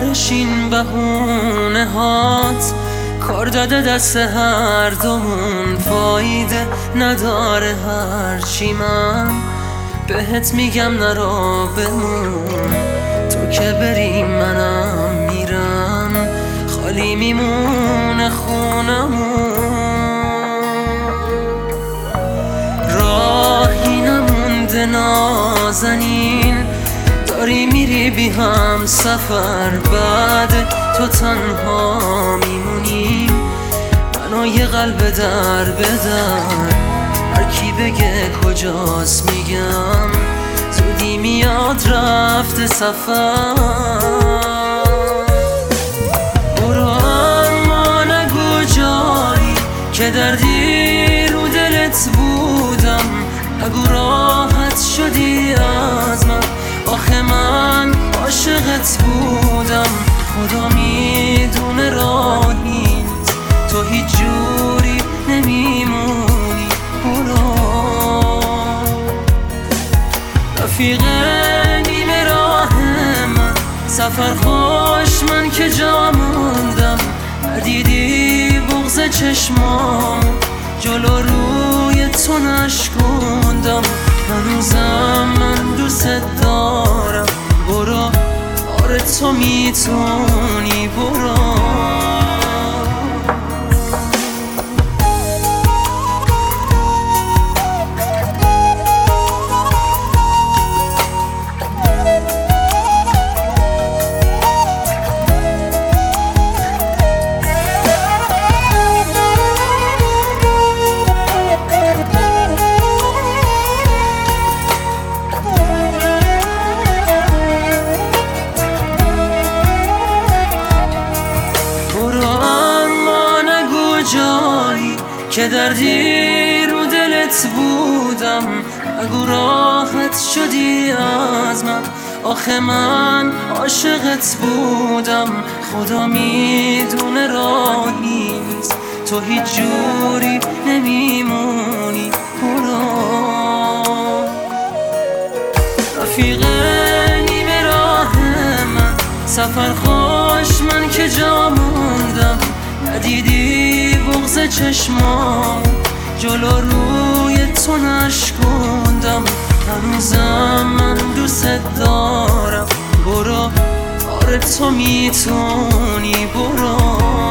آخرش این بهونه هات کار داده دست هر دومون، فایده نداره هرچی من بهت میگم نرو بمون. تو که بری منم میرم، خالی میمونه خونمون. راهی نمونده نازنین، داری میری بی هم سفر، بعد تو تنها میمونیم منو یه قلب در بدر. هر کی بگه کجاست میگم زودی میاد رفته سفر. برو اما نگو جایی که دردی رو دلت بودم، نگو راحت شدی از من، آخه من عاشقت بودم. خدا میدونه راه نیست، تو هیچ جوری نمیمونی. برو رفیق نیمه راه من، سفر خوش من که جا موندم. ندیدی بغض چشمام، جلو روی تو نشکوندم. هنوزم من دوست دارم، برو آره تو میتونی. برو جایی که دردی رو دلت بودم، نگو راحت شدی از من، آخه من عاشقت بودم. خدا میدونه راه نیست، تو هیچ جوری نمیمونی. برو رفیق نیمه راه من، سفر خوش من که جا موندم. ندیدی بغض چشمام، جلو روی تو نشکوندم. هنوزم من دوست دارم، برو آره تو میتونی. برو